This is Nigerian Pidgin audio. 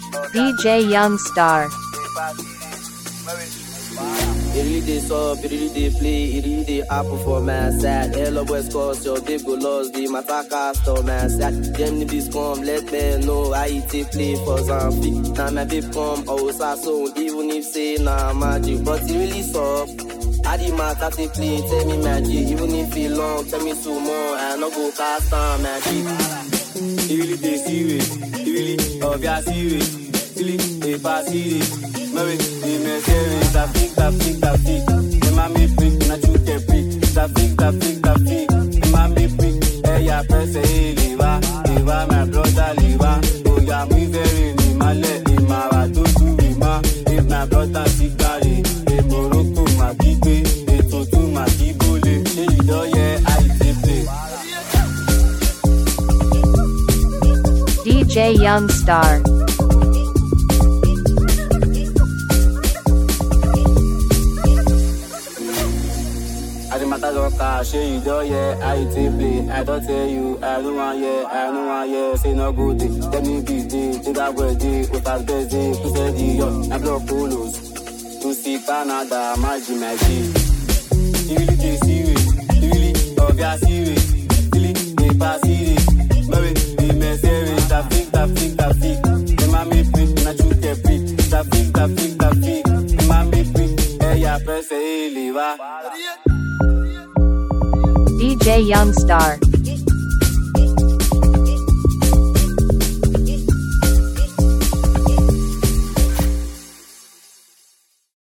DJ Young Star. It really dey sub, it really dey play, it really dey happen for my side. Hello West Coast, your babe go lost, the matter cast on my side. Them niggas come, let me know how it take play for Zamfik. Now my babe come, oh so even if say nah magic, but it really sub. I the matter take play, tell me magic, even if it long, tell me some more, I no go cast on magic. It really dey serious, it really obvious serious, really dey pass serious. Mary, the Mercedes, traffic. The mommy freak, not you can freak. Traffic. The mommy freak, hey, ya press a liva, my brother liva. Oh, ya me very in my leg, in my rato to ma. If my brother cigari, the Morocco, my kipe, the Totu, my kibole. Hey, you know, yeah, I play. DJ Young Star. Shey you don't I play. I don't tell you, I don't want say no good day. Tell me this day, think that word day, with us best day, to say the young, I block polos. To see Canada, magic. You really dey serious, you really obvious serious, really dey pass serious. Mary, the Mercedes, traffic. The mommy freak, not you can freak. Traffic. The mommy freak, hey, ya press a liver. DJ Young Star.